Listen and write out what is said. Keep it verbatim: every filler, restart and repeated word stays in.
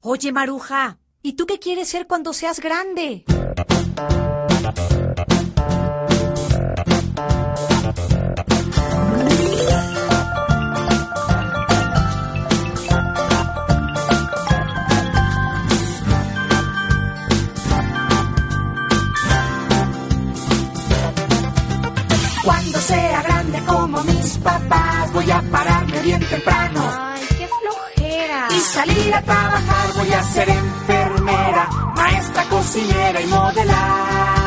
Oye, Maruja, ¿y tú qué quieres ser cuando seas grande? Cuando sea grande como mis papás, voy a pararme bien temprano. Ay, qué flojera. Y salir a trabajar, voy a ser enfermera, maestra, cocinera y modelar.